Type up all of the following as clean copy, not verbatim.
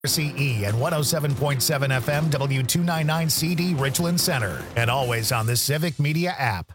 CE and 107.7 FM W299CD Richland Center, and always on the Civic Media app.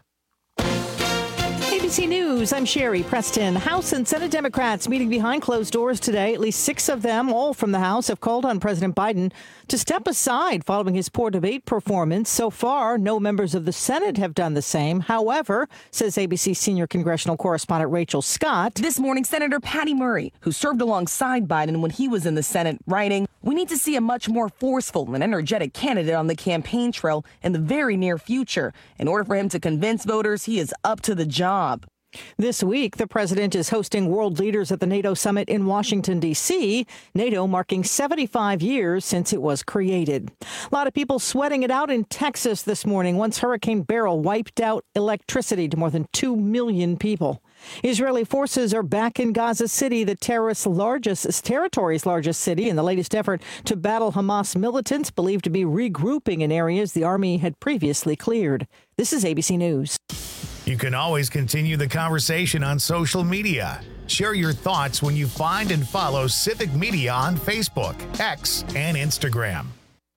ABC News, I'm Sherry Preston. House and Senate Democrats meeting behind closed doors today. At least 6 of them, all from the House, have called on President Biden to step aside following his poor debate performance. So far, no members of the Senate have done the same. However, says ABC senior congressional correspondent Rachel Scott. This morning, Senator Patty Murray, who served alongside Biden when he was in the Senate, writing, "We need to see a much more forceful and energetic candidate on the campaign trail in the very near future. In order for him to convince voters, he is up to the job." This week, the president is hosting world leaders at the NATO summit in Washington, D.C., NATO marking 75 years since it was created. A lot of people sweating it out in Texas this morning once Hurricane Beryl wiped out electricity to more than 2 million people. Israeli forces are back in Gaza City, the territory's largest city, in the latest effort to battle Hamas militants believed to be regrouping in areas the army had previously cleared. This is ABC News. You can always continue the conversation on social media. Share your thoughts when you find and follow Civic Media on Facebook, X, and Instagram.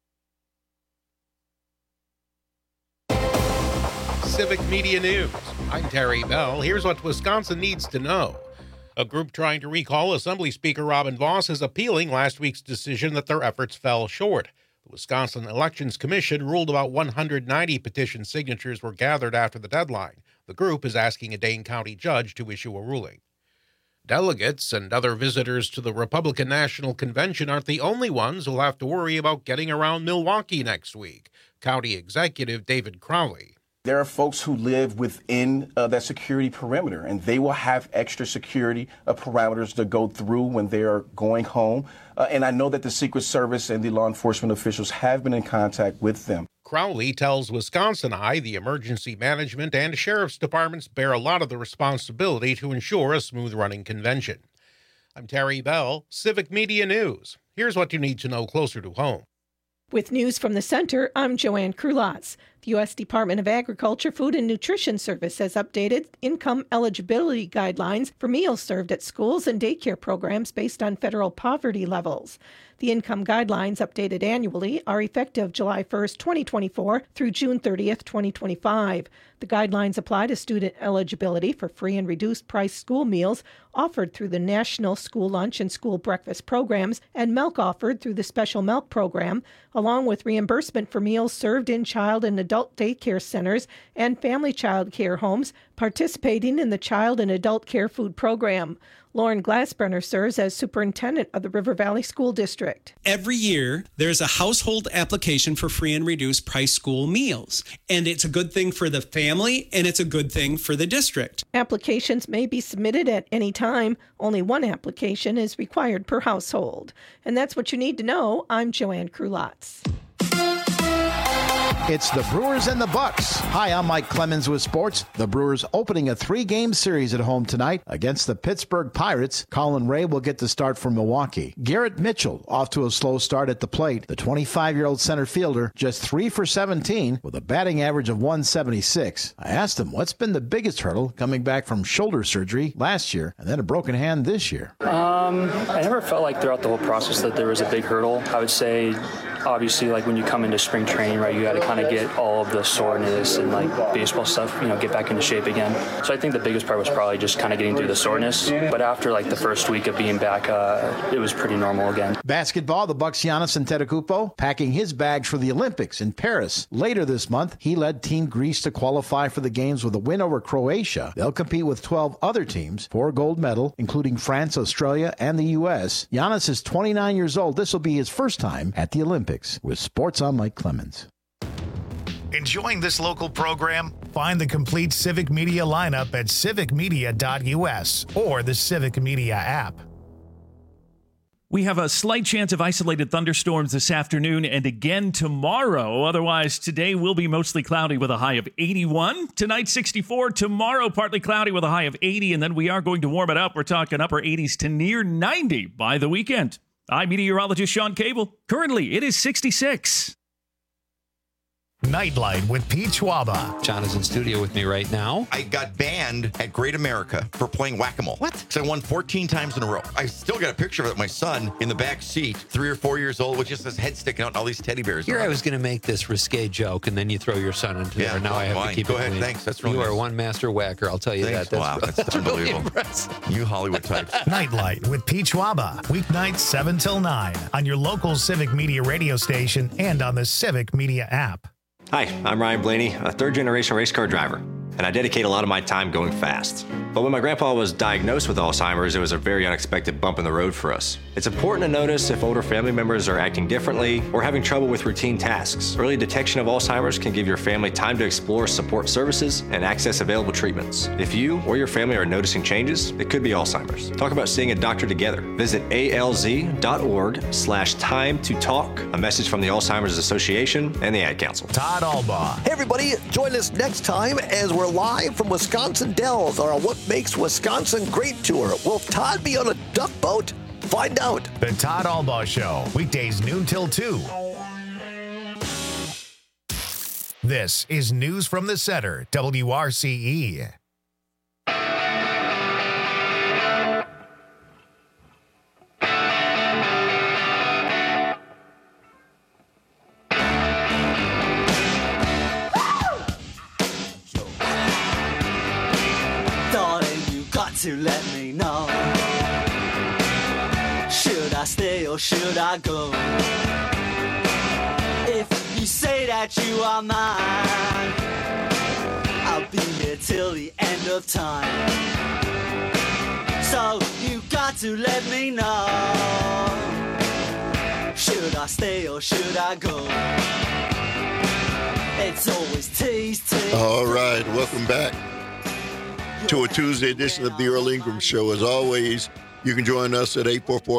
Civic Media News. I'm Terry Bell. Here's what Wisconsin needs to know. A group trying to recall Assembly Speaker Robin Vos is appealing last week's decision that their efforts fell short. The Wisconsin Elections Commission ruled about 190 petition signatures were gathered after the deadline. The group is asking a Dane County judge to issue a ruling. Delegates and other visitors to the Republican National Convention aren't the only ones who'll have to worry about getting around Milwaukee next week. County Executive David Crowley. There are folks who live within that security perimeter, and they will have extra security parameters to go through when they are going home. And I know that the Secret Service and the law enforcement officials have been in contact with them. Crowley tells Wisconsin Eye the emergency management and sheriff's departments bear a lot of the responsibility to ensure a smooth-running convention. I'm Terry Bell, Civic Media News. Here's what you need to know closer to home. With news from the center, I'm Joanne Krulatz. The U.S. Department of Agriculture, Food and Nutrition Service has updated income eligibility guidelines for meals served at schools and daycare programs based on federal poverty levels. The income guidelines, updated annually, are effective July 1st, 2024 through June 30th, 2025. The guidelines apply to student eligibility for free and reduced price school meals offered through the National School Lunch and School Breakfast programs and milk offered through the Special Milk Program, along with reimbursement for meals served in child and adult daycare centers and family child care homes participating in the Child and Adult Care Food Program. Lauren Glassbrenner serves as superintendent of the River Valley School District. Every year, there's a household application for free and reduced price school meals. And it's a good thing for the family, and it's a good thing for the district. Applications may be submitted at any time. Only one application is required per household. And that's what you need to know. I'm Joanne Krulatz. It's the Brewers and the Bucks. Hi, I'm Mike Clemens with sports. The Brewers opening a 3-game series at home tonight against the Pittsburgh Pirates. Colin Ray will get the start for Milwaukee. Garrett Mitchell off to a slow start at the plate. The 25-year-old center fielder just 3 for 17 with a batting average of 176. I asked him what's been the biggest hurdle coming back from shoulder surgery last year and then a broken hand this year. I never felt like throughout the whole process that there was a big hurdle. I would say obviously like when you come into spring training, right, you got to kind of get all of the soreness and like baseball stuff, get back into shape again. So I think the biggest part was probably just kind of getting through the soreness. But after like the first week of being back, it was pretty normal again. Basketball, the Bucks' Giannis Antetokounmpo packing his bags for the Olympics in Paris. Later this month, he led Team Greece to qualify for the games with a win over Croatia. They'll compete with 12 other teams for a gold medal, including France, Australia, and the U.S. Giannis is 29 years old. This will be his first time at the Olympics. With sports, I'm Mike Clemens. Enjoying this local program? Find the complete Civic Media lineup at civicmedia.us or the Civic Media app. We have a slight chance of isolated thunderstorms this afternoon and again tomorrow. Otherwise, today will be mostly cloudy with a high of 81. Tonight, 64. Tomorrow, partly cloudy with a high of 80. And then we are going to warm it up. We're talking upper 80s to near 90 by the weekend. I'm meteorologist Sean Cable. Currently, it is 66. Nightlight with Pete Schwaba. John is in studio with me right now. I got banned at Great America for playing whack-a-mole. What? Because I won 14 times in a row. I still got a picture of it, my son in the back seat, 3 or 4 years old, with just his head sticking out and all these teddy bears. Here I was going to make this risque joke, and then you throw your son into there. Now I have to keep Go it ahead, clean. thanks. That's really You nice. are one master whacker, I'll tell you Thanks. that. Wow, that's really unbelievable. impressive. You Hollywood types. Nightlight with Pete Schwaba. Weeknights 7 till 9 on your local Civic Media radio station and on the Civic Media app. Hi, I'm Ryan Blaney, a third-generation race car driver, and I dedicate a lot of my time going fast. But when my grandpa was diagnosed with Alzheimer's, it was a very unexpected bump in the road for us. It's important to notice if older family members are acting differently or having trouble with routine tasks. Early detection of Alzheimer's can give your family time to explore support services and access available treatments. If you or your family are noticing changes, it could be Alzheimer's. Talk about seeing a doctor together. Visit alz.org/time to talk. A message from the Alzheimer's Association and the Ad Council. Todd Albaugh. Hey everybody, join us next time as we're live from Wisconsin Dells on our What Makes Wisconsin Great tour. Will Todd be on a duck boat? Find out. The Todd Albaugh Show, weekdays noon till 2. This is News from the Center, WRCE. To let me know, should I stay or should I go? If you say that you are mine, I'll be here till the end of time. So you got to let me know, should I stay or should I go? It's always tease. All right, welcome back to a Tuesday edition of the Earl Ingram Show. As always, you can join us at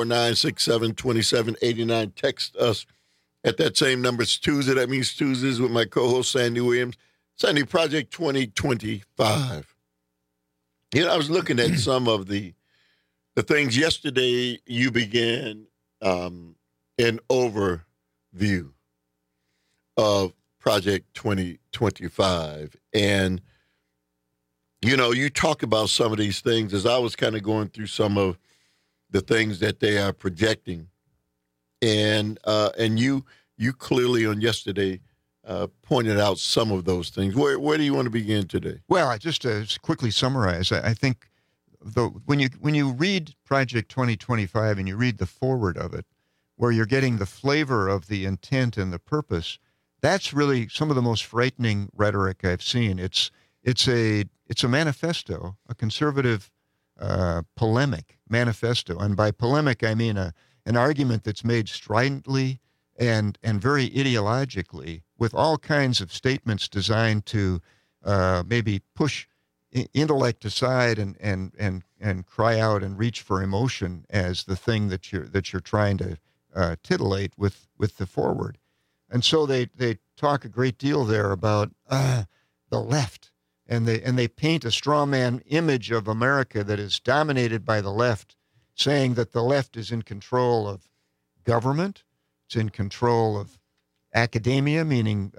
844-967-2789. Text us at that same number. It's Tuesday. That means Tuesdays with my co-host, Sandy Williams. Sandy, Project 2025. You know, I was looking at some of the things yesterday. You began an overview of Project 2025. And you know, you talk about some of these things as I was kind of going through some of the things that they are projecting, and you clearly on yesterday pointed out some of those things. Where do you want to begin today? Well, just to quickly summarize, I think when you read Project 2025 and you read the forward of it, where you're getting the flavor of the intent and the purpose, that's really some of the most frightening rhetoric I've seen. It's a manifesto, a conservative polemic manifesto. And by polemic, I mean an argument that's made stridently and very ideologically, with all kinds of statements designed to maybe push intellect aside and cry out and reach for emotion as the thing that you're trying to titillate with the forward. And so they talk a great deal there about the left. And they paint a straw man image of America that is dominated by the left, saying that the left is in control of government, it's in control of academia, meaning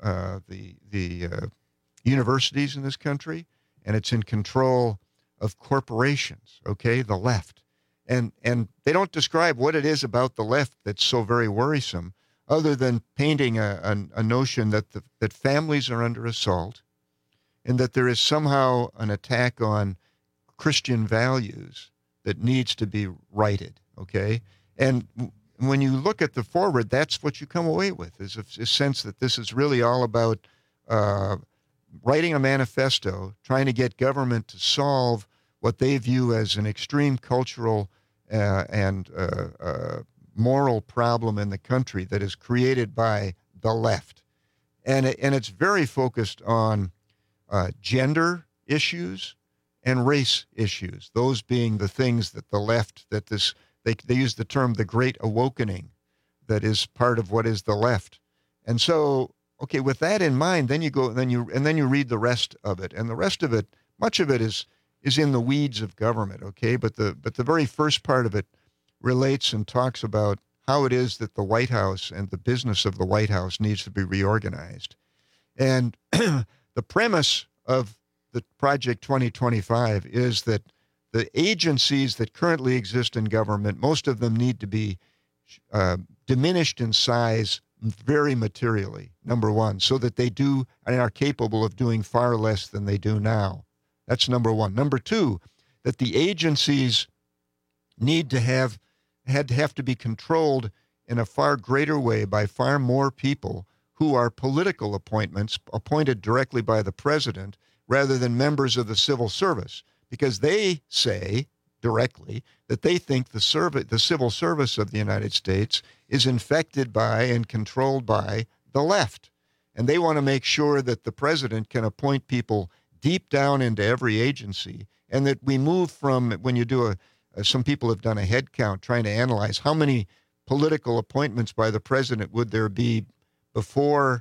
the universities in this country, and it's in control of corporations. Okay, the left, and they don't describe what it is about the left that's so very worrisome, other than painting a notion that families are under assault, and that there is somehow an attack on Christian values that needs to be righted, okay? And when you look at the forward, that's what you come away with, is a sense that this is really all about writing a manifesto, trying to get government to solve what they view as an extreme cultural and moral problem in the country that is created by the left. And it's very focused on gender issues and race issues, those being the things that the left, they use the term the Great Awakening, that is part of what is the left. And so, okay, with that in mind, then you read the rest of it, and the rest of it, much of it is in the weeds of government, okay? But the very first part of it relates and talks about how it is that the White House and the business of the White House needs to be reorganized. And the premise of the Project 2025 is that the agencies that currently exist in government, most of them need to be diminished in size very materially, number one, so that they do and are capable of doing far less than they do now. That's number one. Number two, that the agencies need to have to be controlled in a far greater way by far more people who are political appointments appointed directly by the president rather than members of the civil service, because they say directly that they think the civil service of the United States is infected by and controlled by the left. And they want to make sure that the president can appoint people deep down into every agency, and that we move from, when you do some people have done a head count trying to analyze how many political appointments by the president would there be before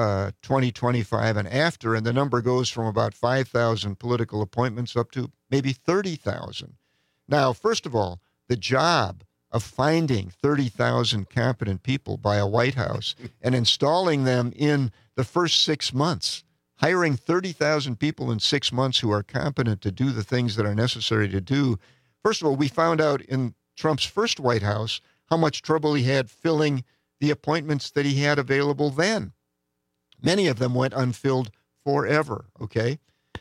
2025 and after, and the number goes from about 5,000 political appointments up to maybe 30,000. Now, first of all, the job of finding 30,000 competent people by a White House and installing them in the first 6 months, hiring 30,000 people in 6 months who are competent to do the things that are necessary to do. First of all, we found out in Trump's first White House how much trouble he had filling the appointments that he had available then. Many of them went unfilled forever, okay?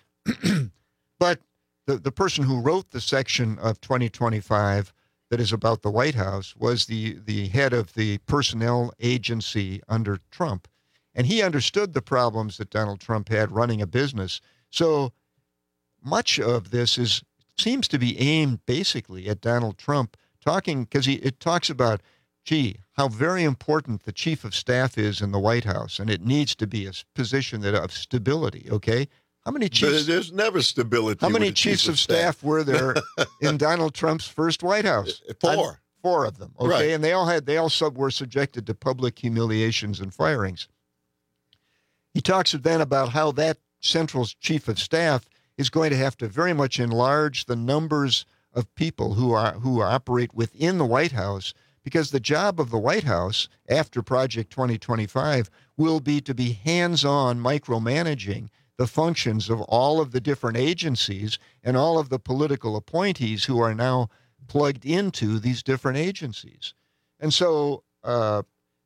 But the person who wrote the section of 2025 that is about the White House was the head of the personnel agency under Trump. And he understood the problems that Donald Trump had running a business. So much of this seems to be aimed basically at Donald Trump, because it talks about, how very important the chief of staff is in the White House, and it needs to be a position of stability, okay? How many chiefs? But there's never stability. How many chiefs of staff were there in Donald Trump's first White House? 4. 4 of them, okay? Right. And they all were subjected to public humiliations and firings. He talks then about how that central chief of staff is going to have to very much enlarge the numbers of people who operate within the White House, because the job of the White House after Project 2025 will be to be hands-on micromanaging the functions of all of the different agencies and all of the political appointees who are now plugged into these different agencies. And so, the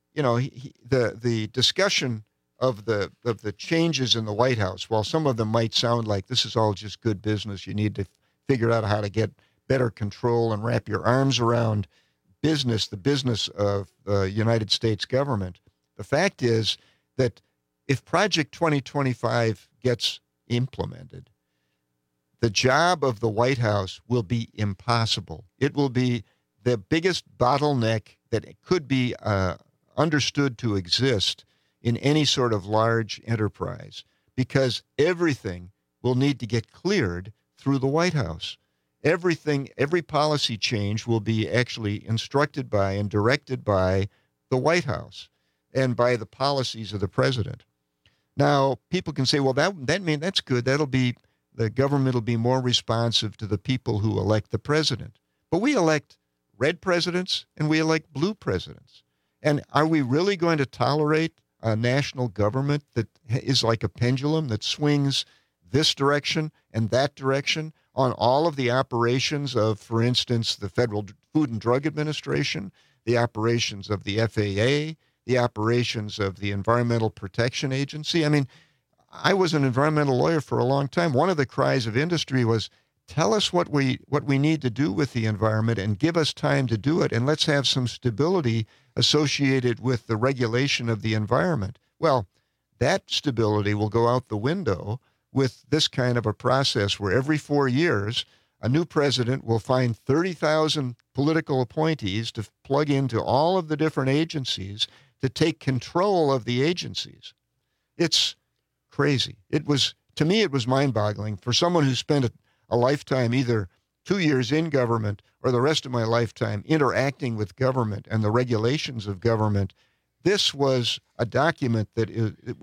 discussion of the changes in the White House, while some of them might sound like this is all just good business, you need to figure out how to get better control and wrap your arms around the business of the United States government. The fact is that if Project 2025 gets implemented, the job of the White House will be impossible. It will be the biggest bottleneck that could be understood to exist in any sort of large enterprise, because everything will need to get cleared through the White House. Every policy change will be actually instructed by and directed by the White House and by the policies of the president. Now, people can say, well, that means that's good. The government will be more responsive to the people who elect the president. But we elect red presidents and we elect blue presidents. And are we really going to tolerate a national government that is like a pendulum that swings this direction and that direction on all of the operations of, for instance, the Federal Food and Drug Administration, the operations of the FAA, the operations of the Environmental Protection Agency? I mean, I was an environmental lawyer for a long time. One of the cries of industry was, tell us what we need to do with the environment and give us time to do it, and let's have some stability associated with the regulation of the environment. Well, that stability will go out the window with this kind of a process where every 4 years, a new president will find 30,000 political appointees to plug into all of the different agencies to take control of the agencies. It's crazy. To me, it was mind-boggling. For someone who spent a lifetime, either 2 years in government or the rest of my lifetime interacting with government and the regulations of government, this was a document that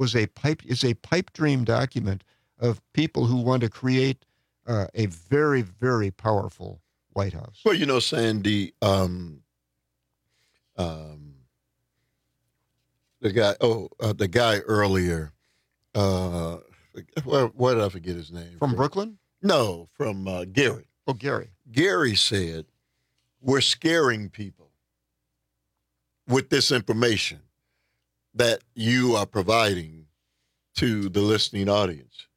is a pipe dream document of people who want to create a very, very powerful White House. Well, Sandy, the guy earlier why did I forget his name? From Brooklyn? No, from Gary. Oh, Gary. Gary said, we're scaring people with this information that you are providing to the listening audience.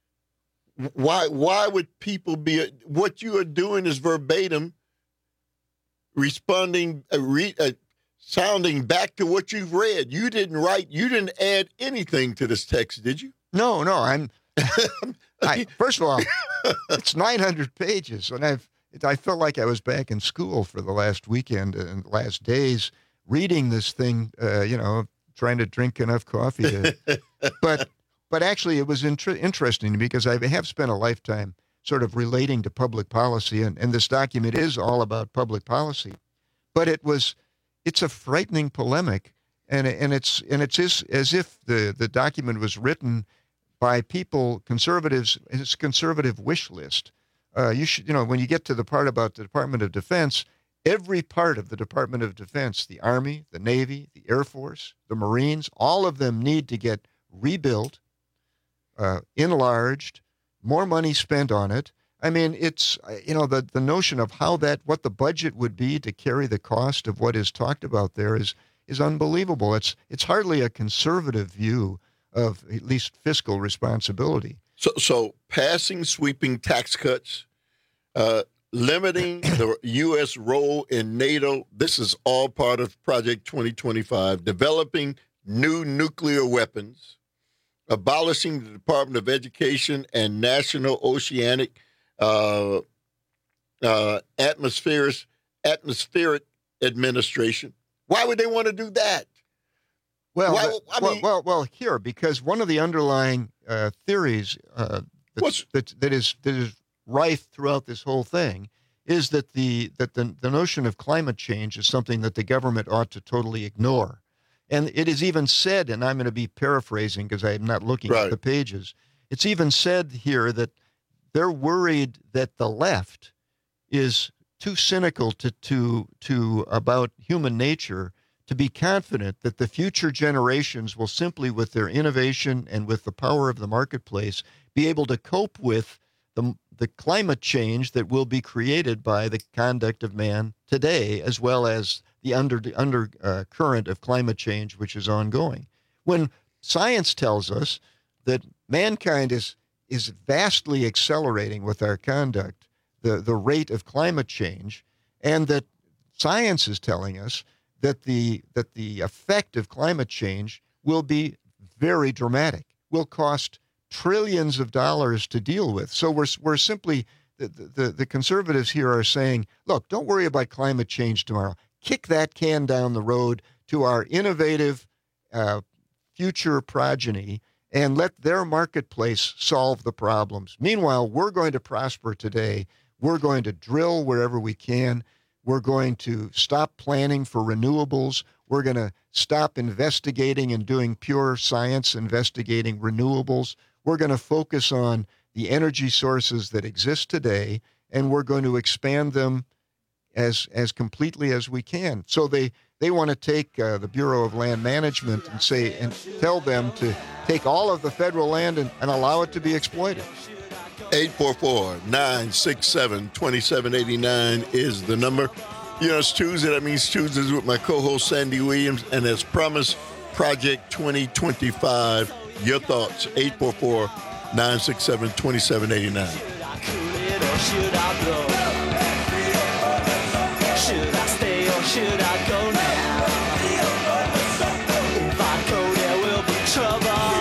Why would people be, what you are doing is verbatim responding, sounding back to what you've read. You didn't add anything to this text, did you? No, first of all, it's 900 pages, and I felt like I was back in school for the last weekend and last days reading this thing, trying to drink enough coffee. But actually, it was interesting because I have spent a lifetime sort of relating to public policy, and this document is all about public policy. But it's a frightening polemic, and it's as if the document was written by people, conservatives, it's a conservative wish list. You should, when you get to the part about the Department of Defense, every part of the Department of Defense, the Army, the Navy, the Air Force, the Marines, all of them need to get rebuilt, enlarged, more money spent on it. I mean, it's, the notion of what the budget would be to carry the cost of what is talked about there is unbelievable. It's hardly a conservative view of at least fiscal responsibility. So passing sweeping tax cuts, limiting the U.S. role in NATO, this is all part of Project 2025, developing new nuclear weapons, abolishing the Department of Education and National Oceanic Atmospheric Administration. Why would they want to do that? Well, here, because one of the underlying theories that is rife throughout this whole thing is that the notion of climate change is something that the government ought to totally ignore. And it is even said, and I'm going to be paraphrasing because I'm not looking at the pages, it's even said here that they're worried that the left is too cynical to about human nature to be confident that the future generations will simply, with their innovation and with the power of the marketplace, be able to cope with the climate change that will be created by the conduct of man today, as well as the undercurrent of climate change, which is ongoing. When science tells us that mankind is vastly accelerating with our conduct, the rate of climate change, and that science is telling us that the effect of climate change will be very dramatic, will cost trillions of dollars to deal with. So we're simply, the conservatives here are saying, look, don't worry about climate change tomorrow. Kick that can down the road to our innovative future progeny and let their marketplace solve the problems. Meanwhile, we're going to prosper today. We're going to drill wherever we can. We're going to stop planning for renewables. We're going to stop investigating and doing pure science, investigating renewables. We're going to focus on the energy sources that exist today, and we're going to expand them as completely as we can. So they want to take the Bureau of Land Management and tell them to take all of the federal land and allow it to be exploited. 844-967-2789 is the number. It's Tuesday. That means Tuesdays with my co-host Sandy Williams. And as promised, Project 2025. Your thoughts, 844-967-2789. Should I blow? Should I stay or should I go now? If I go, there will be trouble.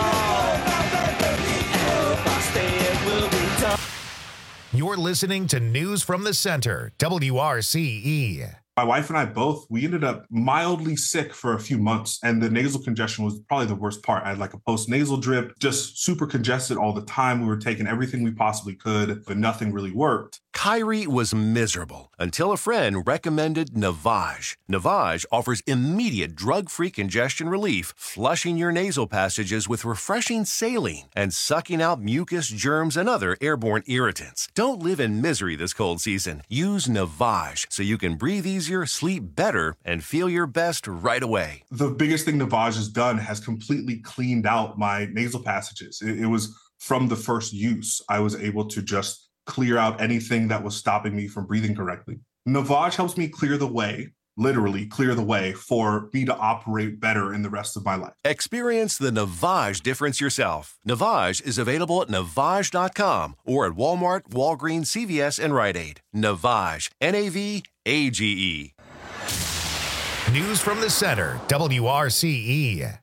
And if I stay, it will be done. You're listening to News from the Center, WRCE. My wife and I both, we ended up mildly sick for a few months, and the nasal congestion was probably the worst part. I had like a post-nasal drip, just super congested all the time. We were taking everything we possibly could, but nothing really worked. Kyrie was miserable until a friend recommended Navage. Navage offers immediate drug-free congestion relief, flushing your nasal passages with refreshing saline and sucking out mucus, germs, and other airborne irritants. Don't live in misery this cold season. Use Navage so you can breathe easier, sleep better, and feel your best right away. The biggest thing Navage has done has completely cleaned out my nasal passages. It was from the first use. I was able to just clear out anything that was stopping me from breathing correctly. Navage helps me clear the way, literally clear the way, for me to operate better in the rest of my life. Experience the Navage difference yourself. Navage is available at Navage.com or at Walmart, Walgreens, CVS, and Rite Aid. Navage, N-A-V-A-G-E. News from the center, WRCE.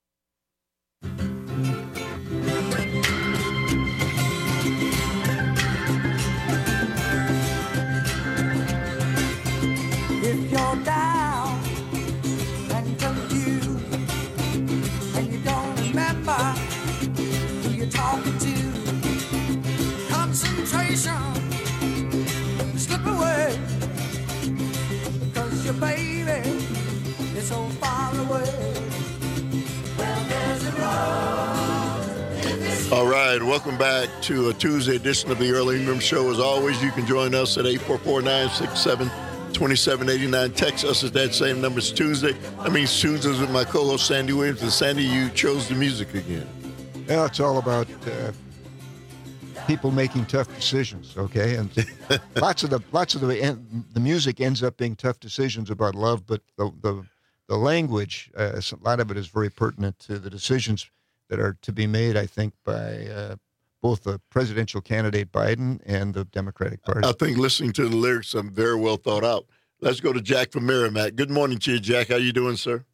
If you're down and confused and you don't remember who you're talking to, concentration slip away because your baby is so far away. Well, there's a road in this. All right, welcome back to a Tuesday edition of the Earl Ingram Show. As always, you can join us at 844-967-2789. Text us at that same number. It's Tuesday. That means Tuesdays with my co-host Sandy Williams. And Sandy, you chose the music again. Yeah, it's all about people making tough decisions. Okay, and lots of the music ends up being tough decisions about love, but the language, a lot of it is very pertinent to the decisions that are to be made, I think, by both the presidential candidate Biden and the Democratic Party. I think listening to the lyrics are very well thought out. Let's go to Jack from Merrimack. Good morning to you, Jack. How you doing, sir?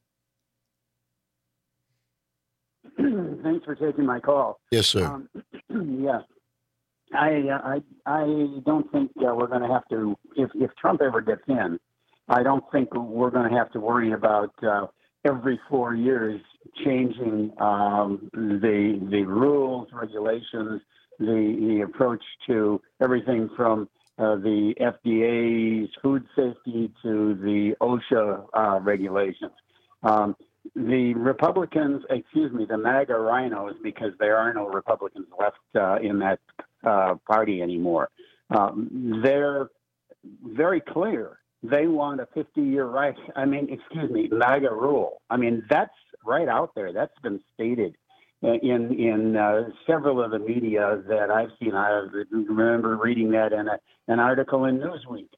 Thanks for taking my call. Yes, sir. Yes. I don't think we're going to have to, if Trump ever gets in, I don't think we're going to have to worry about every 4 years changing the rules, regulations, the approach to everything from the FDA's food safety to the OSHA regulations. The Republicans, the MAGA rhinos, because there are no Republicans left in that party anymore, they're very clear. They want a 50-year MAGA rule. I mean, that's right out there. That's been stated in several of the media that I've seen. I remember reading that in an article in Newsweek.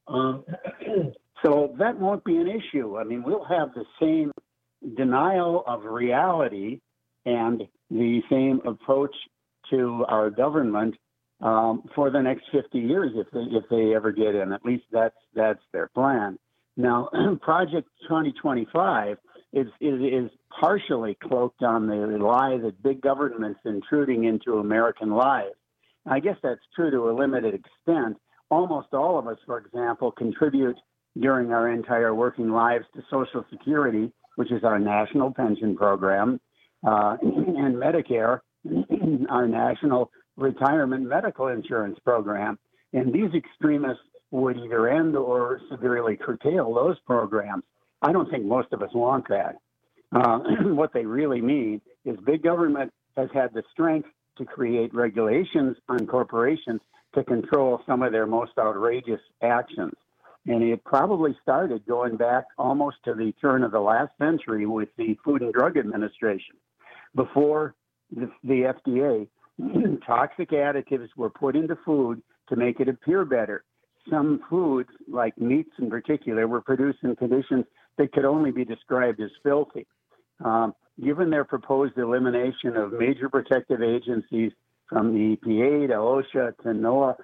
So that won't be an issue. I mean, we'll have the same denial of reality and the same approach to our government for the next 50 years if they ever get in. At least that's their plan. Now, Project 2025 is partially cloaked on the lie that big government's intruding into American lives. I guess that's true to a limited extent. Almost all of us, for example, contribute during our entire working lives to Social Security, which is our national pension program, and Medicare, our national retirement medical insurance program. And these extremists would either end or severely curtail those programs. I don't think most of us want that. What they really mean is big government has had the strength to create regulations on corporations to control some of their most outrageous actions. And it probably started going back almost to the turn of the last century with the Food and Drug Administration. Before the FDA, toxic additives were put into food to make it appear better. Some foods, like meats in particular, were produced in conditions that could only be described as filthy. Given their proposed elimination of major protective agencies from the EPA to OSHA to NOAA,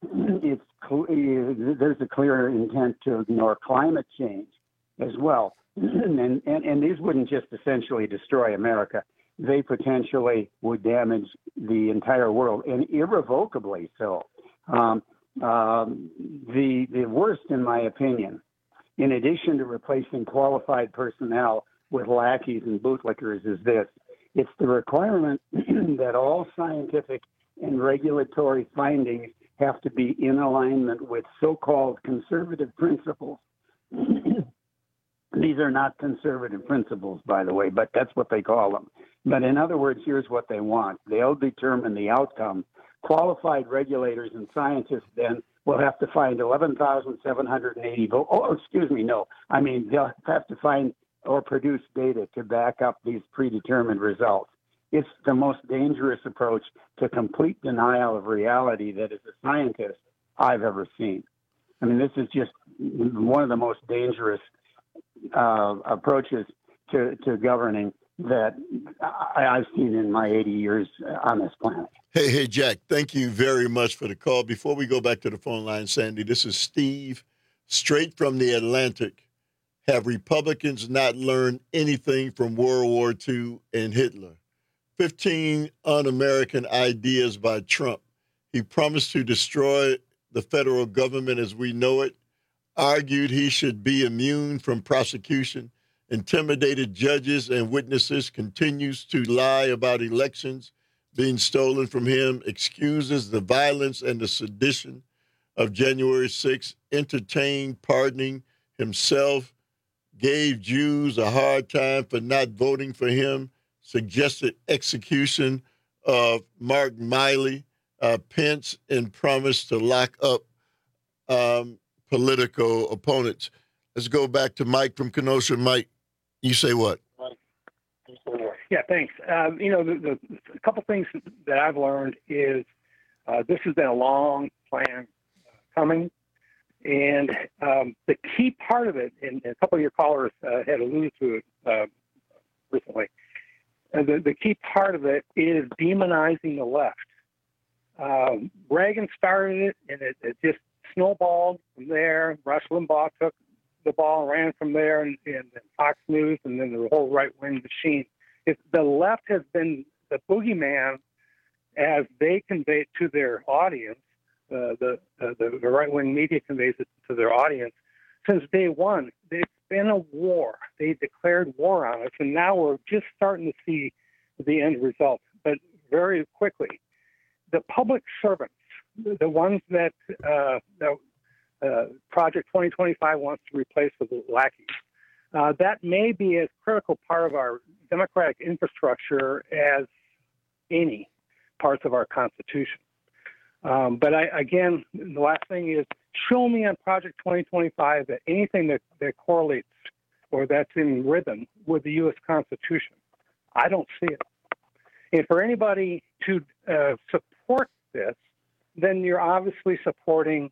there's a clear intent to ignore climate change as well. And these wouldn't just essentially destroy America. They potentially would damage the entire world, and irrevocably so. The worst, in my opinion, in addition to replacing qualified personnel with lackeys and bootlickers, is this. It's the requirement that all scientific and regulatory findings have to be in alignment with so-called conservative principles. These are not conservative principles, by the way, but that's what they call them. But in other words, here's what they want. They'll determine the outcome. Qualified regulators and scientists then will have to find 11,780 votes. Oh, excuse me, no. I mean, they'll have to find or produce data to back up these predetermined results. It's the most dangerous approach to complete denial of reality that, as a scientist, I've ever seen. I mean, this is just one of the most dangerous approaches to governing that I've seen in my 80 years on this planet. Hey, Jack, thank you very much for the call. Before we go back to the phone line, Sandy, this is Steve, straight from the Atlantic. Have Republicans not learned anything from World War II and Hitler? 15 un-American ideas by Trump. He promised to destroy the federal government as we know it, argued he should be immune from prosecution, intimidated judges and witnesses, continues to lie about elections being stolen from him, excuses the violence and the sedition of January 6th, entertained pardoning himself, gave Jews a hard time for not voting for him, suggested execution of Mark Miley, Pence, and promised to lock up political opponents. Let's go back to Mike from Kenosha. Mike, you say what? Yeah, thanks. The a couple things that I've learned is this has been a long plan coming. And the key part of it, and a couple of your callers had alluded to it recently, the key part of it is demonizing the left. Reagan started it, and it just snowballed from there. Rush Limbaugh took the ball and ran from there, and Fox News, and then the whole right-wing machine. The left has been the boogeyman as they convey it to their audience. The right-wing media conveys it to their audience since day one. It's been a war. They declared war on us, and now we're just starting to see the end result. But very quickly, the public servants, the ones that Project 2025 wants to replace with lackeys, that may be as critical part of our democratic infrastructure as any parts of our Constitution. But again, the last thing is, show me on Project 2025 that anything that correlates or that's in rhythm with the U.S. Constitution. I don't see it. And for anybody to support this, then you're obviously supporting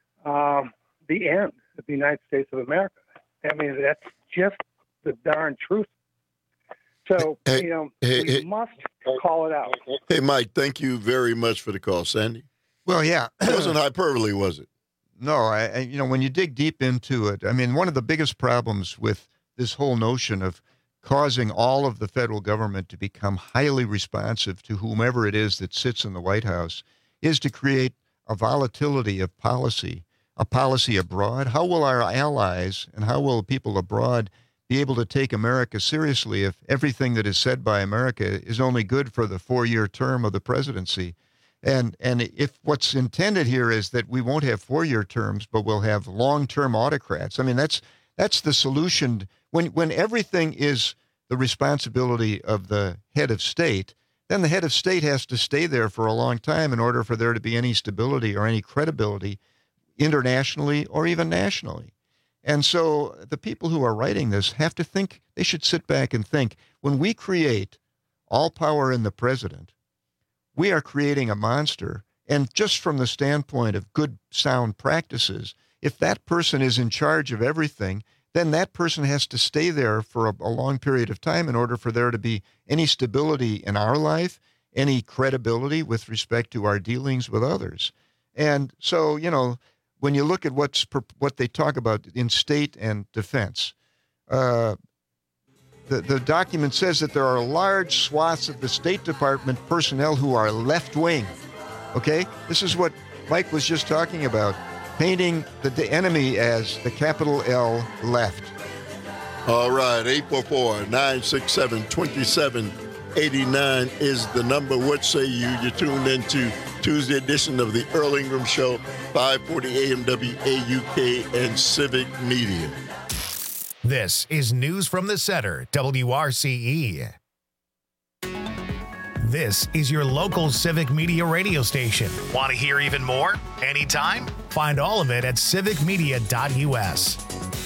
the end of the United States of America. I mean, that's just the darn truth. So, we must call it out. Hey, Mike, thank you very much for the call. Sandy? Well, yeah. It wasn't hyperbole, was it? No, when you dig deep into it, I mean, one of the biggest problems with this whole notion of causing all of the federal government to become highly responsive to whomever it is that sits in the White House is to create a volatility of policy, a policy abroad. How will our allies and how will people abroad be able to take America seriously if everything that is said by America is only good for the 4-year term of the presidency? And if what's intended here is that we won't have 4-year terms, but we'll have long-term autocrats, I mean, that's the solution. When everything is the responsibility of the head of state, then the head of state has to stay there for a long time in order for there to be any stability or any credibility internationally or even nationally. And so the people who are writing this have to think, they should sit back and think, when we create all power in the president, we are creating a monster. And just from the standpoint of good, sound practices, if that person is in charge of everything, then that person has to stay there for a long period of time in order for there to be any stability in our life, any credibility with respect to our dealings with others. And so, when you look at what they talk about in state and defense, the document says that there are large swaths of the State Department personnel who are left-wing. Okay? This is what Mike was just talking about, painting the enemy as the capital L left. All right, 844-967-27 89 is the number. What say you? You're tuned into Tuesday edition of the Earl Ingram Show, 540 AM WAUK and Civic Media. This is News from the Center, WRCE. This is your local Civic Media radio station. Want to hear even more? Anytime? Find all of it at civicmedia.us.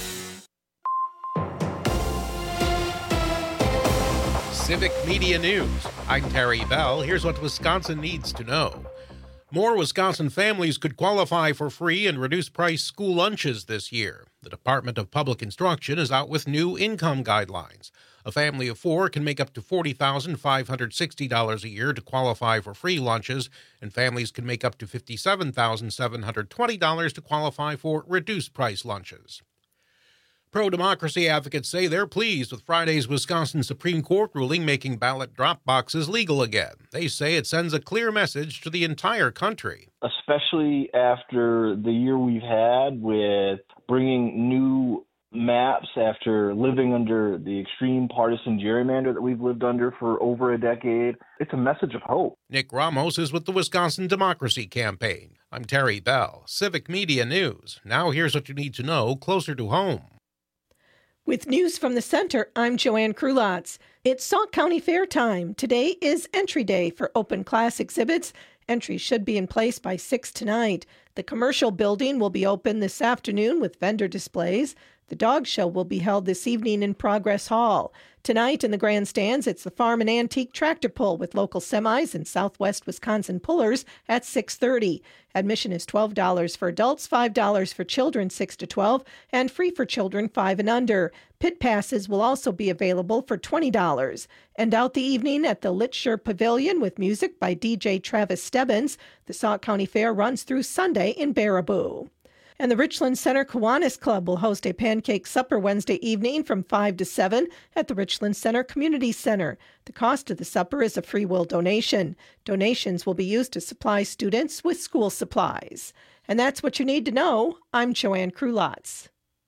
Civic Media News. I'm Terry Bell. Here's what Wisconsin needs to know. More Wisconsin families could qualify for free and reduced price school lunches this year. The Department of Public Instruction is out with new income guidelines. A family of four can make up to $40,560 a year to qualify for free lunches, and families can make up to $57,720 to qualify for reduced price lunches. Pro-democracy advocates say they're pleased with Friday's Wisconsin Supreme Court ruling making ballot drop boxes legal again. They say it sends a clear message to the entire country. Especially after the year we've had with bringing new maps after living under the extreme partisan gerrymander that we've lived under for over a decade. It's a message of hope. Nick Ramos is with the Wisconsin Democracy Campaign. I'm Terry Bell, Civic Media News. Now here's what you need to know closer to home. With news from the center, I'm Joanne Krulotz. It's Sauk County Fair time. Today is entry day for open class exhibits. Entries should be in place by 6 tonight. The commercial building will be open this afternoon with vendor displays. The dog show will be held this evening in Progress Hall. Tonight in the grandstands, it's the Farm and Antique Tractor Pull with local semis and Southwest Wisconsin pullers at 6:30. Admission is $12 for adults, $5 for children 6 to 12, and free for children 5 and under. Pit passes will also be available for $20. End out the evening at the Litcher Pavilion with music by DJ Travis Stebbins. The Sauk County Fair runs through Sunday in Baraboo. And the Richland Center Kiwanis Club will host a pancake supper Wednesday evening from 5 to 7 at the Richland Center Community Center. The cost of the supper is a free will donation. Donations will be used to supply students with school supplies. And that's what you need to know. I'm Joanne Krulotz.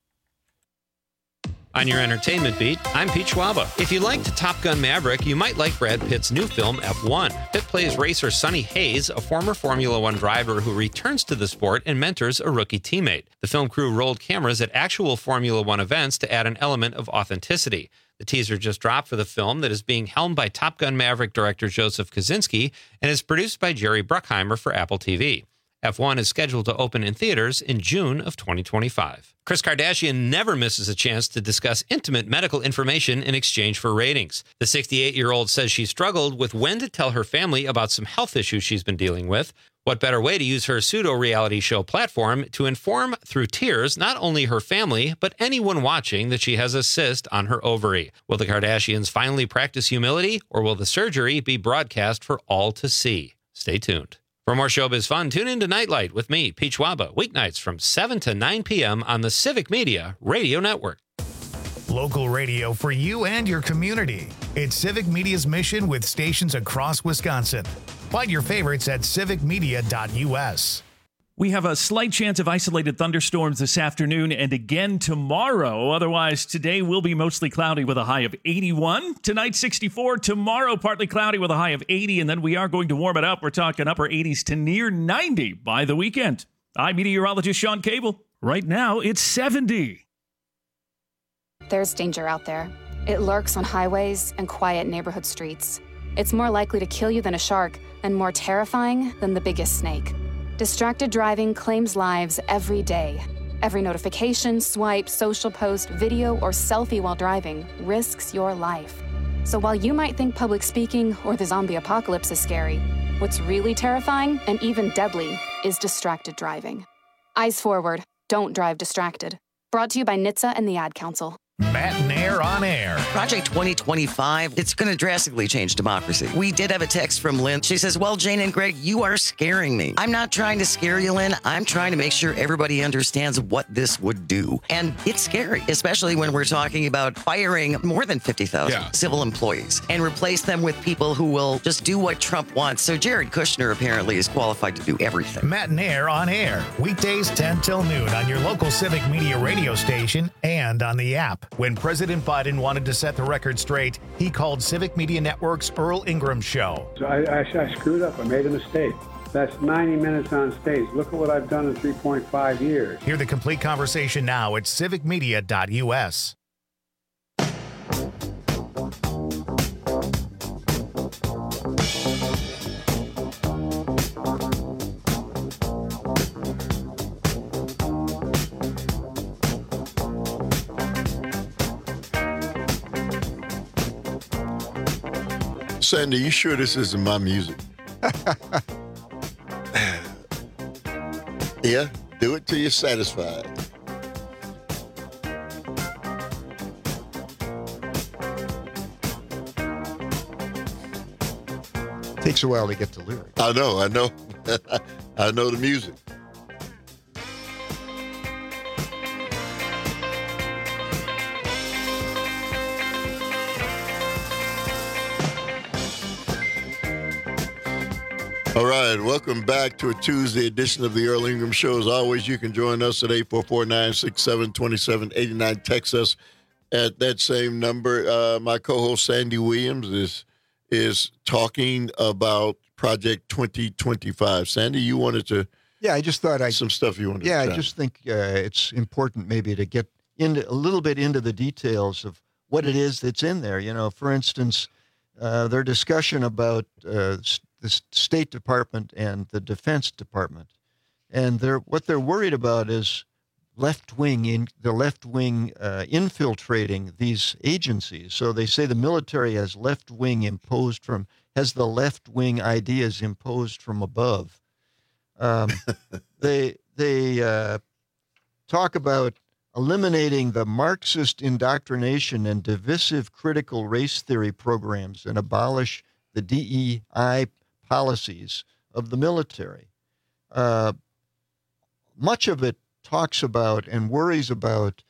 On your entertainment beat, I'm Pete Schwaba. If you liked Top Gun Maverick, you might like Brad Pitt's new film, F1. Pitt plays racer Sonny Hayes, a former Formula One driver who returns to the sport and mentors a rookie teammate. The film crew rolled cameras at actual Formula One events to add an element of authenticity. The teaser just dropped for the film that is being helmed by Top Gun Maverick director Joseph Kosinski and is produced by Jerry Bruckheimer for Apple TV. F1 is scheduled to open in theaters in June of 2025. Kris Kardashian never misses a chance to discuss intimate medical information in exchange for ratings. The 68-year-old says she struggled with when to tell her family about some health issues she's been dealing with. What better way to use her pseudo-reality show platform to inform through tears not only her family, but anyone watching that she has a cyst on her ovary? Will the Kardashians finally practice humility, or will the surgery be broadcast for all to see? Stay tuned. For more showbiz fun, tune in to Nightlight with me, Pete Schwaba, weeknights from 7 to 9 p.m. on the Civic Media Radio Network. Local radio for you and your community. It's Civic Media's mission with stations across Wisconsin. Find your favorites at civicmedia.us. We have a slight chance of isolated thunderstorms this afternoon and again tomorrow. Otherwise, today will be mostly cloudy with a high of 81. Tonight, 64. Tomorrow, partly cloudy with a high of 80. And then we are going to warm it up. We're talking upper 80s to near 90 by the weekend. I'm meteorologist Sean Cable. Right now, it's 70. There's danger out there. It lurks on highways and quiet neighborhood streets. It's more likely to kill you than a shark and more terrifying than the biggest snake. Distracted driving claims lives every day. Every notification, swipe, social post, video, or selfie while driving risks your life. So while you might think public speaking or the zombie apocalypse is scary, what's really terrifying and even deadly is distracted driving. Eyes forward. Don't drive distracted. Brought to you by NHTSA and the Ad Council. Matt and Air on Air. Project 2025, it's going to drastically change democracy. We did have a text from Lynn. She says, well, Jane and Greg, you are scaring me. I'm not trying to scare you, Lynn. I'm trying to make sure everybody understands what this would do. And it's scary, especially when we're talking about firing more than 50,000 civil employees and replace them with people who will just do what Trump wants. So Jared Kushner apparently is qualified to do everything. Matt and Air on Air. Weekdays 10 till noon on your local Civic Media radio station and on the app. up. When President Biden wanted to set the record straight, he called Civic Media Network's Earl Ingram Show. So I screwed up. I made a mistake. That's 90 minutes on stage. Look at what I've done in 3.5 years. Hear the complete conversation now at civicmedia.us. Sandy, you sure this isn't my music? Yeah, do it till you're satisfied. Takes a while to get to lyrics. I know. I know the music. All right, welcome back to a Tuesday edition of the Earl Ingram Show. As always, you can join us at 844-967-2789. Text us at that same number. My co-host Sandy Williams is talking about Project 2025. Sandy, you wanted to... Yeah, I just thought some stuff you wanted to I just think it's important maybe to get into a little bit into the details of what it is that's in there. You know, for instance, their discussion about the State Department and the Defense Department, and what they're worried about is the left wing infiltrating these agencies. So they say the military has the left wing ideas imposed from above. They talk about eliminating the Marxist indoctrination and divisive critical race theory programs and abolish the DEI policies of the military. Much of it talks about and worries about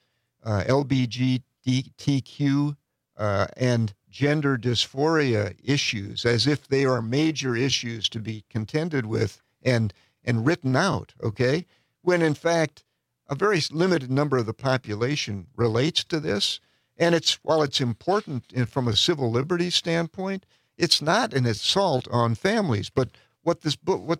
LGBTQ and gender dysphoria issues as if they are major issues to be contended with and written out, okay? When in fact, a very limited number of the population relates to this. And while it's important from a civil liberties standpoint, it's not an assault on families. But what this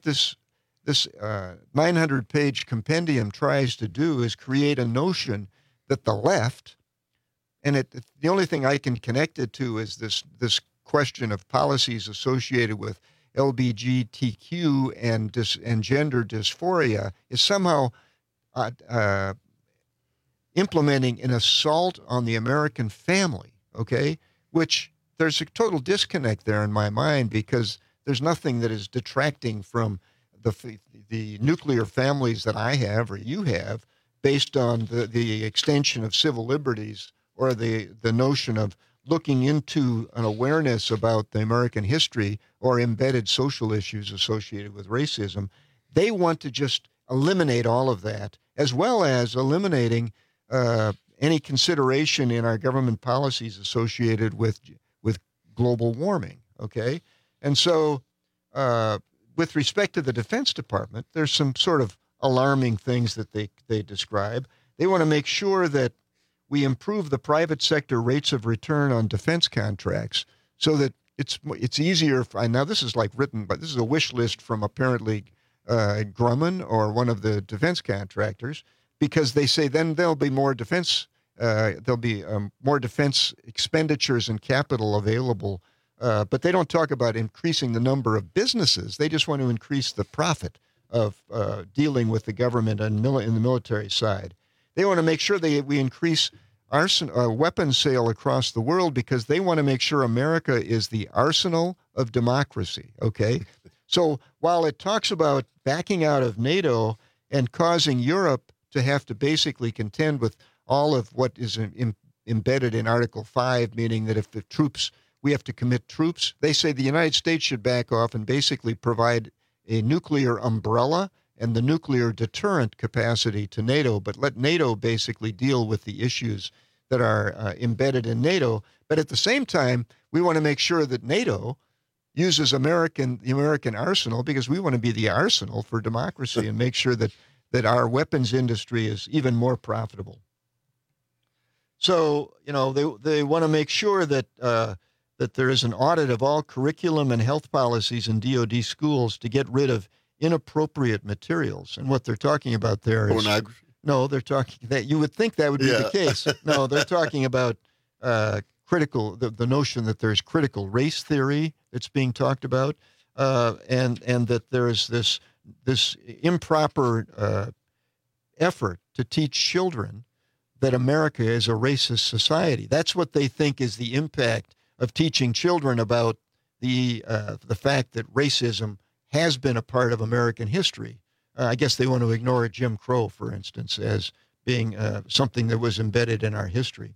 900-page compendium tries to do is create a notion that the left, and the only thing I can connect it to is this question of policies associated with LGBTQ and gender dysphoria, is somehow implementing an assault on the American family, okay? Which there's a total disconnect there in my mind, because there's nothing that is detracting from the nuclear families that I have or you have based on the extension of civil liberties or the notion of looking into an awareness about the American history or embedded social issues associated with racism. They want to just eliminate all of that, as well as eliminating any consideration in our government policies associated with global warming, okay? And so with respect to the Defense Department, there's some sort of alarming things that they describe. They want to make sure that we improve the private sector rates of return on defense contracts so that it's easier. Now, this is written, but this is a wish list from apparently Grumman or one of the defense contractors, because they say then there'll be more defense expenditures and capital available. But they don't talk about increasing the number of businesses. They just want to increase the profit of dealing with the government and in the military side. They want to make sure we increase weapons sale across the world, because they want to make sure America is the arsenal of democracy, okay? So while it talks about backing out of NATO and causing Europe to have to basically contend with all of what is embedded in Article 5, meaning that if we have to commit troops, they say the United States should back off and basically provide a nuclear umbrella and the nuclear deterrent capacity to NATO, but let NATO basically deal with the issues that are embedded in NATO. But at the same time, we want to make sure that NATO uses the American arsenal, because we want to be the arsenal for democracy and make sure that our weapons industry is even more profitable. So, they want to make sure that that there is an audit of all curriculum and health policies in DoD schools to get rid of inappropriate materials. And what they're talking about there is pornography. No, they're talking that you would think that would be the case. No, they're talking about critical the notion that there's critical race theory that's being talked about, and that there is this improper effort to teach children that America is a racist society. That's what they think is the impact of teaching children about the fact that racism has been a part of American history. I guess they want to ignore Jim Crow, for instance, as being something that was embedded in our history.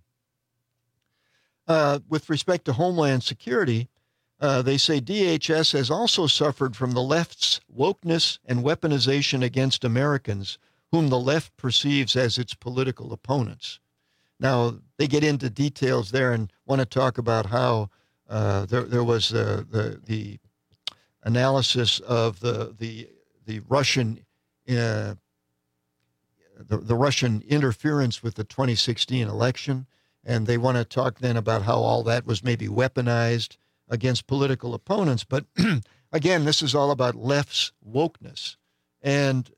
With respect to Homeland Security, they say DHS has also suffered from the left's wokeness and weaponization against Americans, whom the left perceives as its political opponents. Now, they get into details there and want to talk about how there was the analysis of the Russian the Russian interference with the 2016 election, and they want to talk then about how all that was maybe weaponized against political opponents. But again, this is all about left's wokeness, and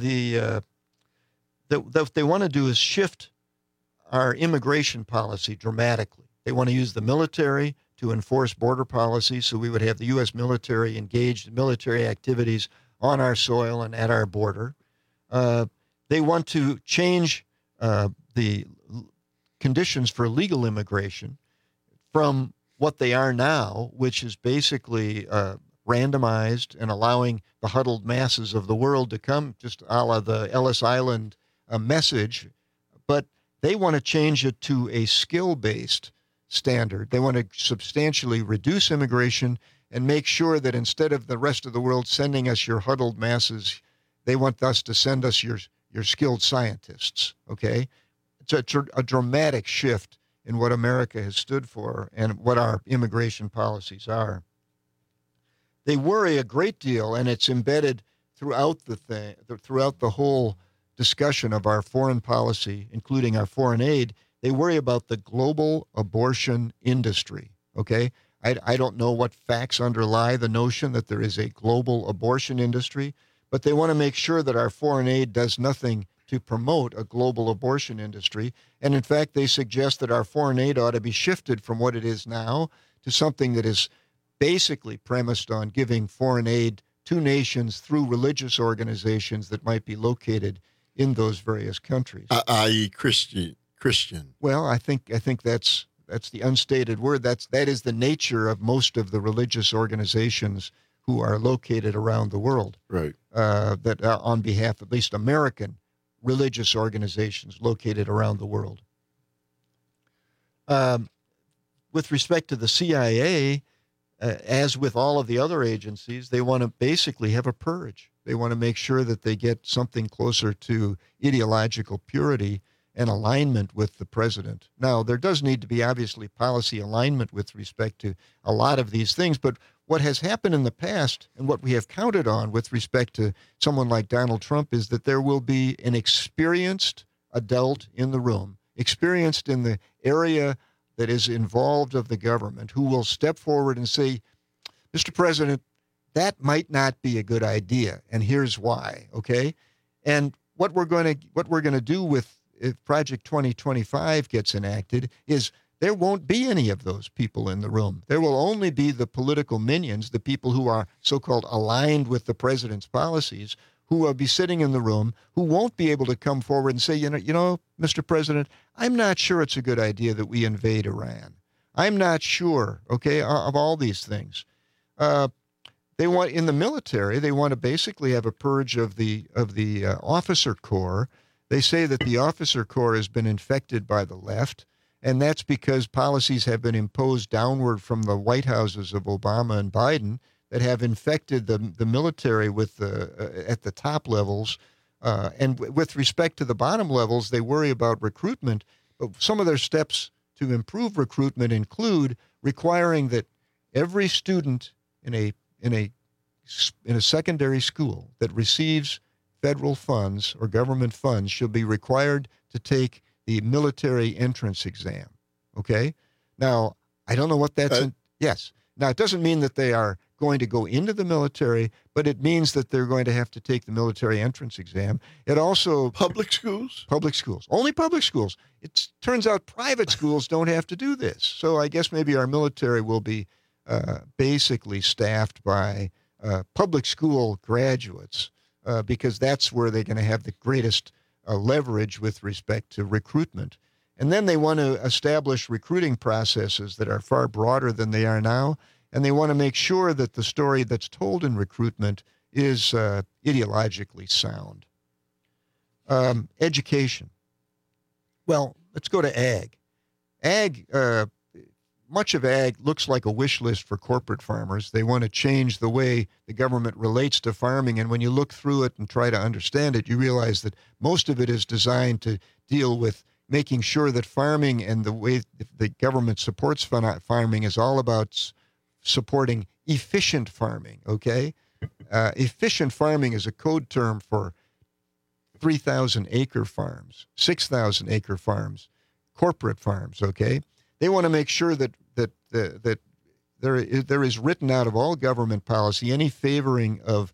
what they want to do is shift our immigration policy dramatically. They want to use the military to enforce border policy, so we would have the U.S. military engaged in military activities on our soil and at our border. They want to change the conditions for legal immigration from what they are now, which is basically randomized and allowing the huddled masses of the world to come, just a la the Ellis Island message. But they want to change it to a skill-based standard. They want to substantially reduce immigration and make sure that instead of the rest of the world sending us your huddled masses, they want us to send us your skilled scientists, okay? It's a dramatic shift in what America has stood for and what our immigration policies are. They worry a great deal, and it's embedded throughout the whole discussion of our foreign policy, including our foreign aid. They worry about the global abortion industry, okay? I don't know what facts underlie the notion that there is a global abortion industry, but they want to make sure that our foreign aid does nothing to promote a global abortion industry. And in fact, they suggest that our foreign aid ought to be shifted from what it is now to something that is basically premised on giving foreign aid to nations through religious organizations that might be located in those various countries. I.e. Christian. Well, I think that's the unstated word. That is the nature of most of the religious organizations who are located around the world. Right. That are on behalf, at least American religious organizations located around the world. With respect to the CIA, as with all of the other agencies, they want to basically have a purge. They want to make sure that they get something closer to ideological purity and alignment with the president. Now, there does need to be obviously policy alignment with respect to a lot of these things, but what has happened in the past and what we have counted on with respect to someone like Donald Trump is that there will be an experienced adult in the room, experienced in the area that is involved of the government, who will step forward and say, Mr. President, that might not be a good idea, and here's why, okay? And what we're going to do with if Project 2025 gets enacted is there won't be any of those people in the room. There will only be the political minions, the people who are so-called aligned with the president's policies, who will be sitting in the room, who won't be able to come forward and say, you know, Mr. President, I'm not sure it's a good idea that we invade Iran. I'm not sure, okay, of all these things. They want, in the military, they want to basically have a purge of the officer corps. They say that the officer corps has been infected by the left, and that's because policies have been imposed downward from the White Houses of Obama and Biden that have infected the military with at the top levels. And with respect to the bottom levels, they worry about recruitment. But some of their steps to improve recruitment include requiring that every student in a secondary school that receives federal funds or government funds should be required to take the military entrance exam. Okay? Now, I don't know what that's... Yes. Now, it doesn't mean that they are going to go into the military, but it means that they're going to have to take the military entrance exam. It also... Public schools? Public schools. Only public schools. It turns out private schools don't have to do this. So I guess maybe our military will be basically staffed by public school graduates because that's where they're going to have the greatest leverage with respect to recruitment. And then they want to establish recruiting processes that are far broader than they are now. And they want to make sure that the story that's told in recruitment is ideologically sound. Education. Well, let's go to ag. Much of ag looks like a wish list for corporate farmers. They want to change the way the government relates to farming. And when you look through it and try to understand it, you realize that most of it is designed to deal with making sure that farming and the way the government supports farming is all about supporting efficient farming, okay? Efficient farming is a code term for 3,000-acre farms, 6,000-acre farms, corporate farms, okay? They want to make sure that there is written out of all government policy any favoring of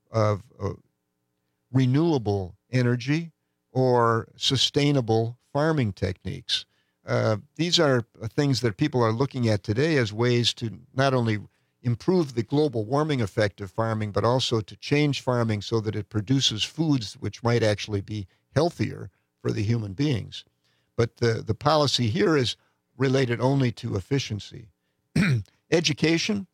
renewable energy or sustainable farming techniques. These are things that people are looking at today as ways to not only improve the global warming effect of farming, but also to change farming so that it produces foods which might actually be healthier for the human beings. But the policy here is related only to efficiency. Education,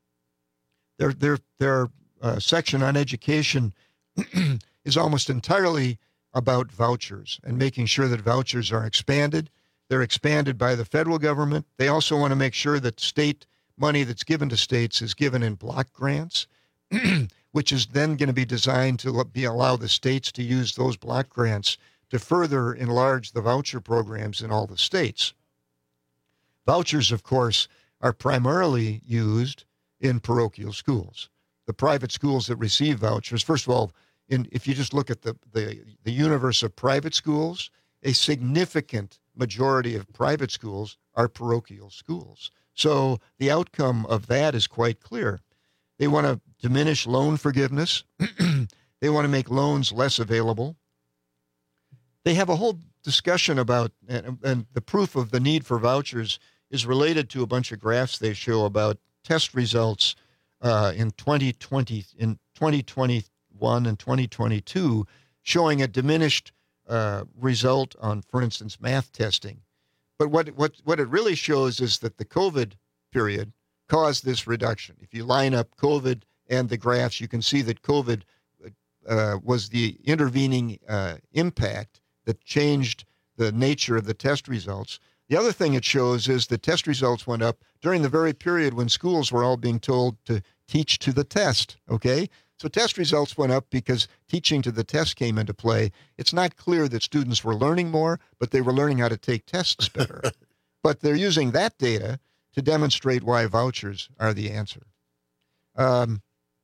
their section on education is almost entirely about vouchers and making sure that vouchers are expanded. They're expanded by the federal government. They also want to make sure that state money that's given to states is given in block grants, which is then going to be designed to allow the states to use those block grants to further enlarge the voucher programs in all the states. Vouchers, of course, are primarily used in parochial schools. The private schools that receive vouchers, first of all, if you just look at the universe of private schools, a significant majority of private schools are parochial schools. So the outcome of that is quite clear. They want to diminish loan forgiveness. They want to make loans less available. They have a whole discussion about, and the proof of the need for vouchers is related to a bunch of graphs they show about test results in 2020, in 2021 and 2022, showing a diminished result on, for instance, math testing. But what it really shows is that the COVID period caused this reduction. If you line up COVID and the graphs, you can see that COVID was the intervening impact that changed the nature of the test results. The other thing it shows is the test results went up during the very period when schools were all being told to teach to the test, okay? So test results went up because teaching to the test came into play. It's not clear that students were learning more, but they were learning how to take tests better. But they're using that data to demonstrate why vouchers are the answer. The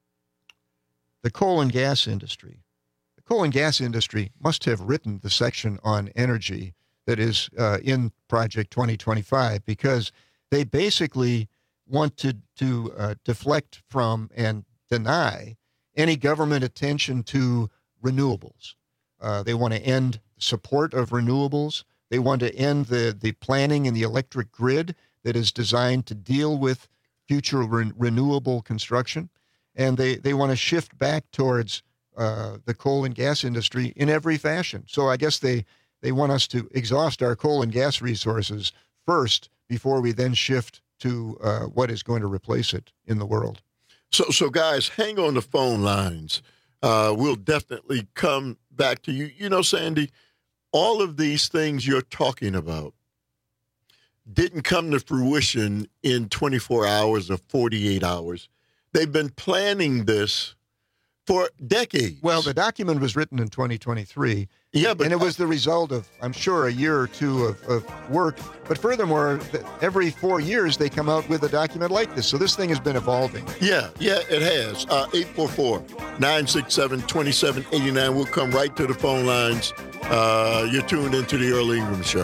coal and gas industry. The coal and gas industry must have written the section on energy that is in Project 2025 because they basically want to deflect from and deny any government attention to renewables. They want to end support of renewables. They want to end the planning in the electric grid that is designed to deal with future renewable construction. And they want to shift back towards the coal and gas industry in every fashion. So I guess they want us to exhaust our coal and gas resources first before we then shift to what is going to replace it in the world. So guys, hang on the phone lines. We'll definitely come back to you. You know, Sandy, all of these things you're talking about didn't come to fruition in 24 hours or 48 hours. They've been planning this for decades. Well, the document was written in 2023. Yeah, but and it was the result of, I'm sure, a year or two of work. But furthermore, every 4 years they come out with a document like this. So this thing has been evolving. Yeah, it has. 844-967-2789. We'll come right to the phone lines You're tuned into the Earl Ingram Show.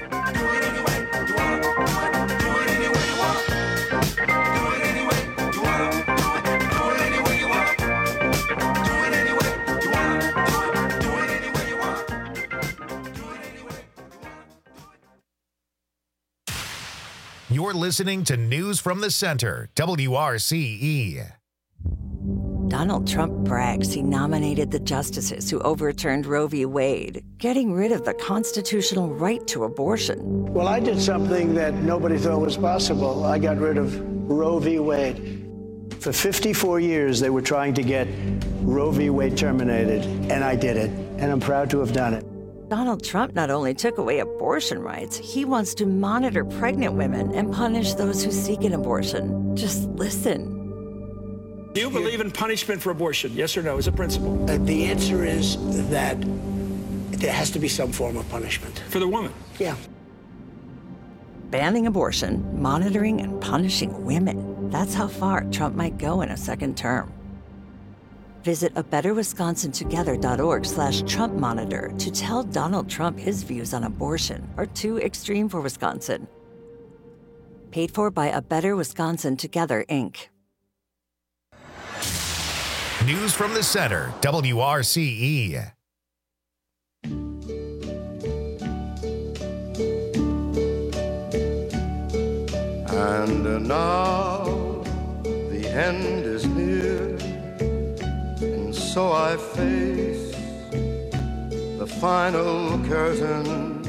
You're listening to News from the Center, WRCE. Donald Trump brags he nominated the justices who overturned Roe v. Wade, getting rid of the constitutional right to abortion. Well, I did something that nobody thought was possible. I got rid of Roe v. Wade. For 54 years, they were trying to get Roe v. Wade terminated, and I did it, and I'm proud to have done it. Donald Trump not only took away abortion rights, he wants to monitor pregnant women and punish those who seek an abortion. Just listen. Do you believe in punishment for abortion? Yes or no, as a principle? The answer is that there has to be some form of punishment. For the woman? Yeah. Banning abortion, monitoring, and punishing women. That's how far Trump might go in a second term. Visit abetterwisconsintogether.org/Trump Monitor to tell Donald Trump his views on abortion are too extreme for Wisconsin. Paid for by A Better Wisconsin Together, Inc. News from the Center, WRCE. And now the end is near, and so I face the final curtain.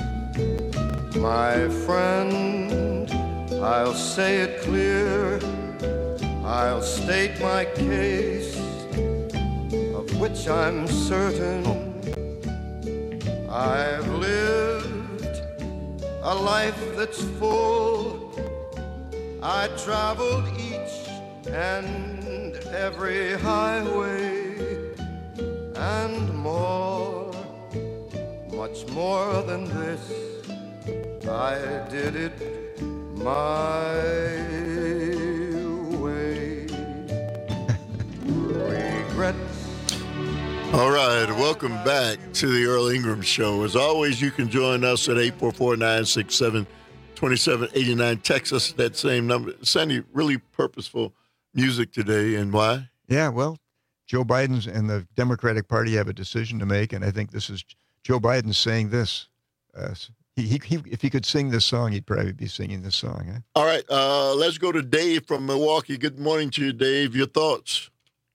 My friend, I'll say it clear, I'll state my case, of which I'm certain. I've lived a life that's full. I traveled each and every highway and more, much more than this. I did it my way. Regrets. All right, welcome back to the Earl Ingram Show. As always, you can join us at 844-967-2789. Text us that same number. Sandy, really purposeful music today, and why? Yeah, well, Joe Biden and the Democratic Party have a decision to make, and I think this is Joe Biden saying this. If he could sing this song, he'd probably be singing this song. Huh? All right, let's go to Dave from Milwaukee. Good morning to you, Dave. Your thoughts?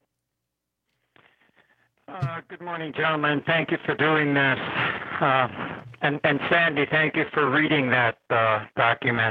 Good morning, gentlemen. Thank you for doing this. And Sandy, thank you for reading that document.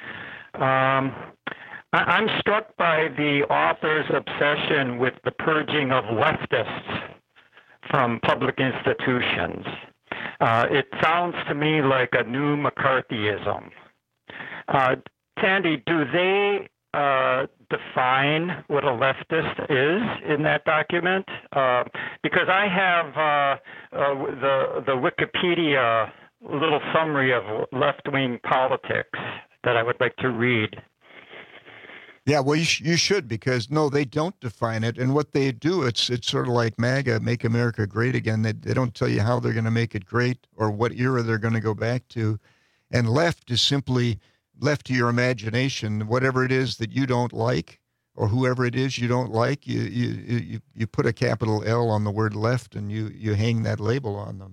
I'm struck by the author's obsession with the purging of leftists from public institutions. It sounds to me like a new McCarthyism. Sandy, do they define what a leftist is in that document? Because I have the Wikipedia little summary of left-wing politics that I would like to read. Yeah, well, you should, because, no, they don't define it. And what they do, it's sort of like MAGA, Make America Great Again. They don't tell you how they're going to make it great or what era they're going to go back to. And left is simply left to your imagination. Whatever it is that you don't like or whoever it is you don't like, you put a capital L on the word left and you hang that label on them.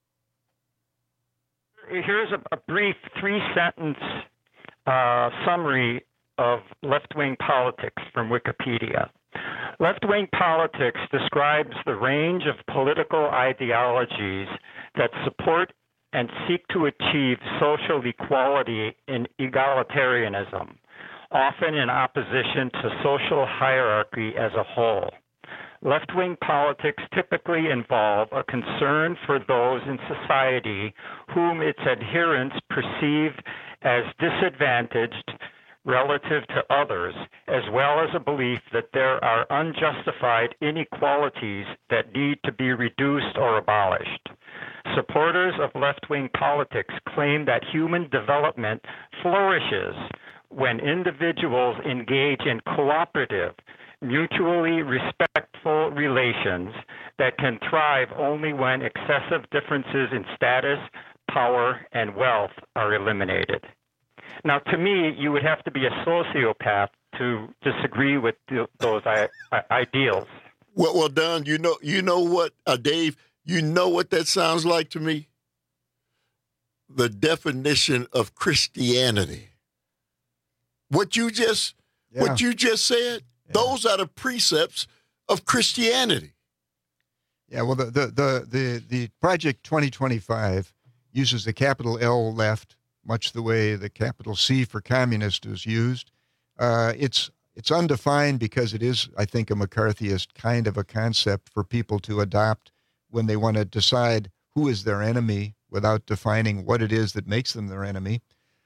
Here's a brief 3-sentence summary of left-wing politics from Wikipedia. Left-wing politics describes the range of political ideologies that support and seek to achieve social equality and egalitarianism, often in opposition to social hierarchy as a whole. Left-wing politics typically involve a concern for those in society whom its adherents perceive as disadvantaged relative to others, as well as a belief that there are unjustified inequalities that need to be reduced or abolished. Supporters of left-wing politics claim that human development flourishes when individuals engage in cooperative, mutually respectful relations that can thrive only when excessive differences in status, power, and wealth are eliminated. Now, to me, you would have to be a sociopath to disagree with those ideals. Well, Don, you know what, Dave, you know what that sounds like to me? The definition of Christianity. What you just said, those are the precepts of Christianity. Yeah, well, the Project 2025 uses the capital L left, much the way the capital C for communist is used. It's undefined because it is, I think, a McCarthyist kind of a concept for people to adopt when they want to decide who is their enemy without defining what it is that makes them their enemy.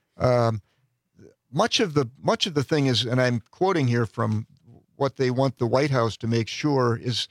Much of the thing is, and I'm quoting here from what they want the White House to make sure is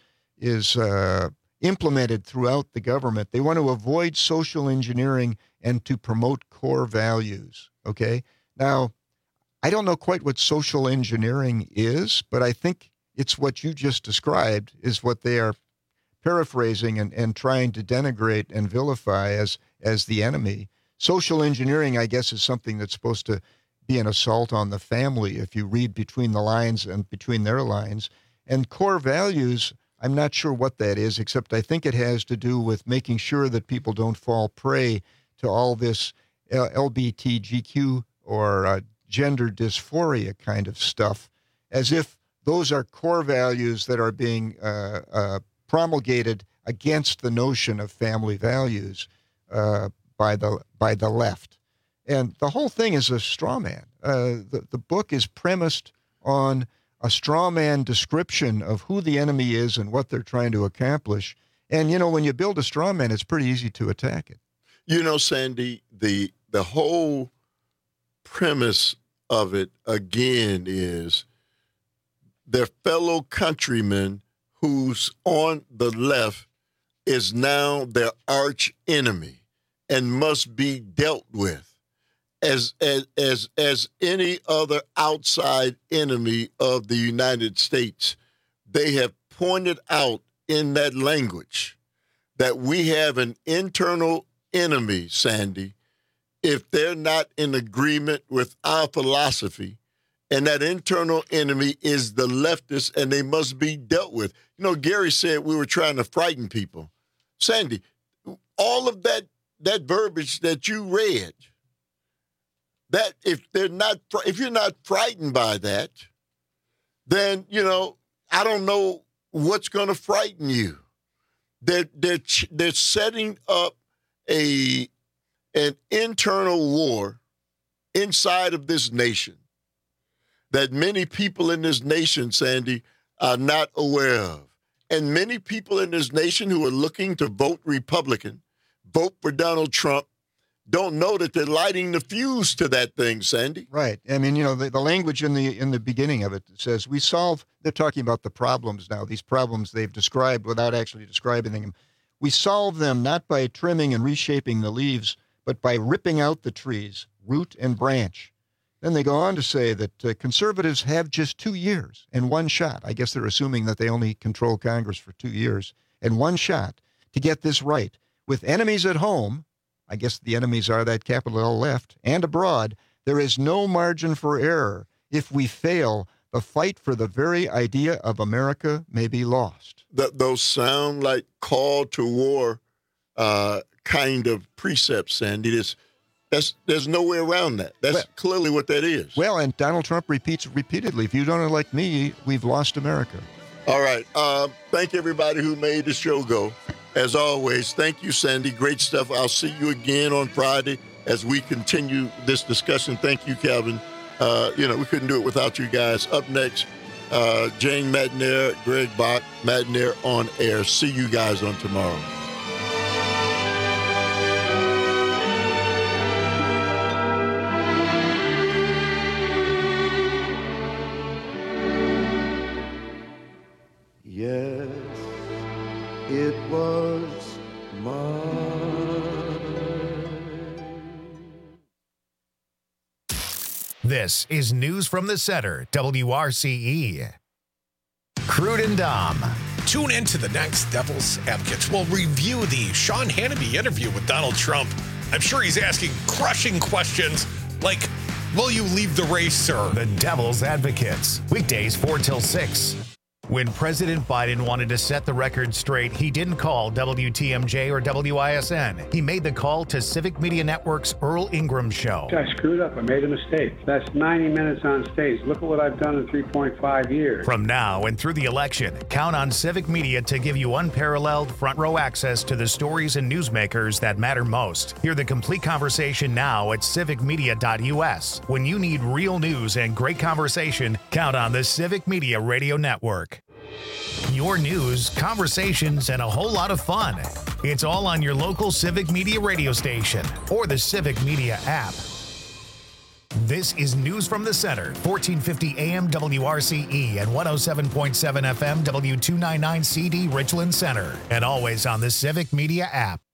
implemented throughout the government. They want to avoid social engineering and to promote core values. Okay, now I don't know quite what social engineering is, but I think it's what you just described is what they are paraphrasing and trying to denigrate and vilify as the enemy. Social engineering, I guess, is something that's supposed to be an assault on the family if you read between the lines and between their lines. And core values, I'm not sure what that is, except I think it has to do with making sure that people don't fall prey to all this LGBTQ or gender dysphoria kind of stuff, as if those are core values that are being promulgated against the notion of family values by the left. And the whole thing is a straw man. The book is premised on a straw man description of who the enemy is and what they're trying to accomplish. And, when you build a straw man, it's pretty easy to attack it. Sandy, the whole premise of it, again, is their fellow countryman who's on the left is now their arch enemy and must be dealt with as any other outside enemy of the United States. They have pointed out in that language that we have an internal enemy, Sandy, if they're not in agreement with our philosophy, and that internal enemy is the leftists, and they must be dealt with. Gary said we were trying to frighten people. Sandy, all of that verbiage that you read, that if you're not frightened by that, then I don't know what's going to frighten you. They're setting up an internal war inside of this nation that many people in this nation, Sandy, are not aware of. And many people in this nation who are looking to vote Republican, vote for Donald Trump, don't know that they're lighting the fuse to that thing, Sandy. Right. I mean, the language in the beginning of it says they're talking about the problems now, these problems they've described without actually describing them. We solve them not by trimming and reshaping the leaves, but by ripping out the trees, root and branch. Then they go on to say that conservatives have just 2 years and one shot. I guess they're assuming that they only control Congress for 2 years and one shot to get this right. With enemies at home, I guess the enemies are that capital L left, and abroad, there is no margin for error. If we fail, the fight for the very idea of America may be lost. Those sound like call to war kind of precepts, Sandy. There's no way around that. That's clearly what that is. Well, and Donald Trump repeats repeatedly, if you don't elect me, we've lost America. All right. Thank everybody who made the show go. As always, thank you, Sandy. Great stuff. I'll see you again on Friday as we continue this discussion. Thank you, Calvin. We couldn't do it without you guys. Up next, Jane Matenaer, Greg Bach, Matenaer on Air. See you guys on tomorrow. Yes, it was mine. This is News from the Center, WRCE. Crude and Dom. Tune in to the next Devil's Advocates. We'll review the Sean Hannity interview with Donald Trump. I'm sure he's asking crushing questions like, will you leave the race, sir? The Devil's Advocates. Weekdays 4 till 6. When President Biden wanted to set the record straight, he didn't call WTMJ or WISN. He made the call to Civic Media Network's Earl Ingram Show. I screwed up. I made a mistake. That's 90 minutes on stage. Look at what I've done in 3.5 years. From now and through the election, count on Civic Media to give you unparalleled front row access to the stories and newsmakers that matter most. Hear the complete conversation now at civicmedia.us. When you need real news and great conversation, count on the Civic Media Radio Network. Your news, conversations, and a whole lot of fun. It's all on your local Civic Media radio station or the Civic Media app. This is News from the Center, 1450 AM WRCE and 107.7 FM W299CD Richland Center, and always on the Civic Media app.